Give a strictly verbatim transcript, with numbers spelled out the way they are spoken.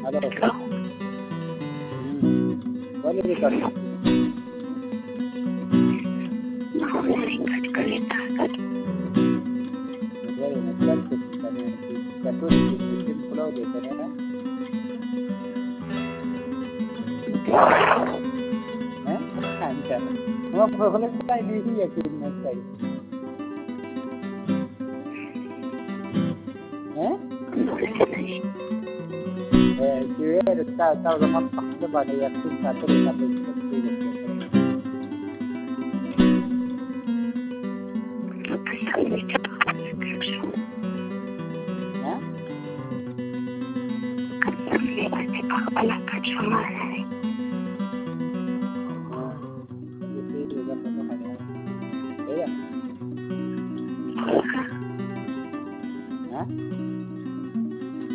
हेलो बोलिए record cut कर लेता कट वेरी नेचुरल करें कैटो सिस्टम फ्लो देते हैं हैं अच्छा वो प्रोग्राम का नहीं है कि मैं चाहिए हैं eh que está está lo más fácil para ya tú está todo está Aku nak kacau